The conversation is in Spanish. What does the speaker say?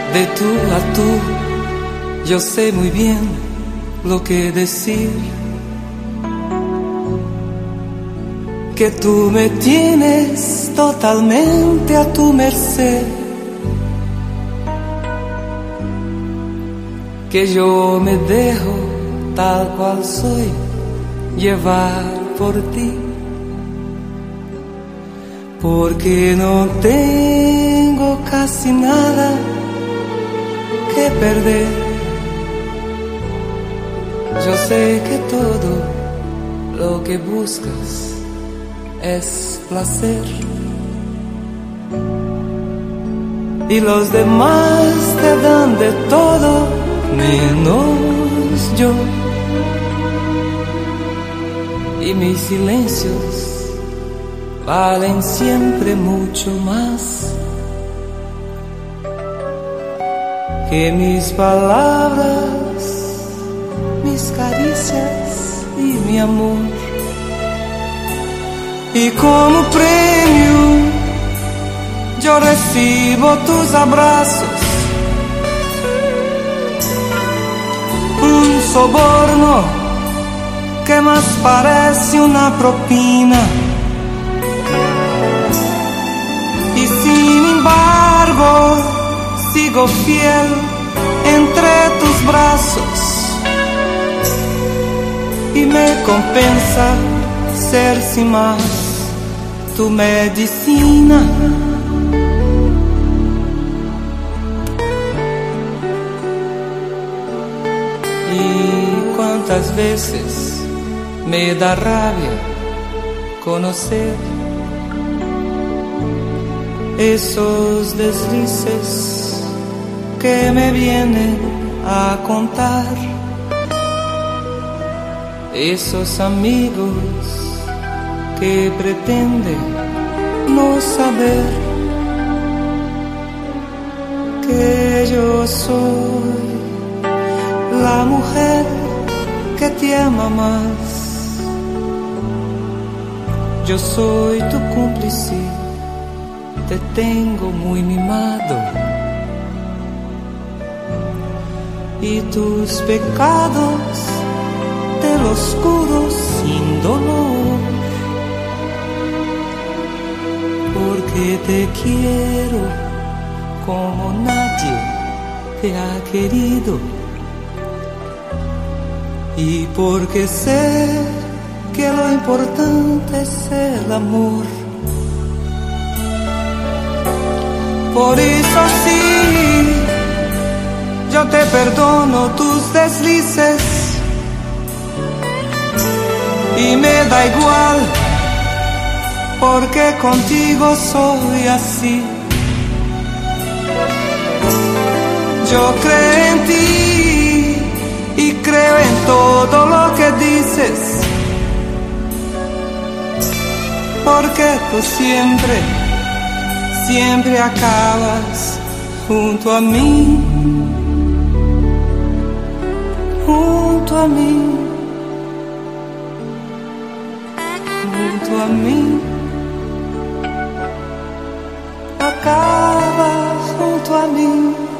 De tú a tú, yo sé muy bien lo que decir. Que tú me tienes totalmente a tu merced. Que yo me dejo tal cual soy llevar por ti. Porque no tengo casi nada que perder. Yo sé que todo lo que buscas es placer. Y los demás te dan de todo menos yo. Y mis silencios valen siempre mucho más que mis palabras, mis caricias y mi amor. Y como premio yo recibo tus abrazos, un soborno que más parece una propina. Y sin embargo sigo fiel entre tus brazos. Y me compensa ser sin más tu medicina. Y cuántas veces me da rabia conocer esos deslices que me vienen a contar, esos amigos que pretenden no saber que yo soy la mujer que te ama más. Yo soy tu cómplice, te tengo muy mimado. Y tus pecados te los curo sin dolor. Porque te quiero como nadie te ha querido. Y porque sé que lo importante es el amor. Por eso sí, yo te perdono tus deslices. Y me da igual, porque contigo soy así. Yo creo en ti y creo en todo lo que dices, porque tú siempre acabas junto a mí, junto a mí, junto a mí, acabas junto a mí.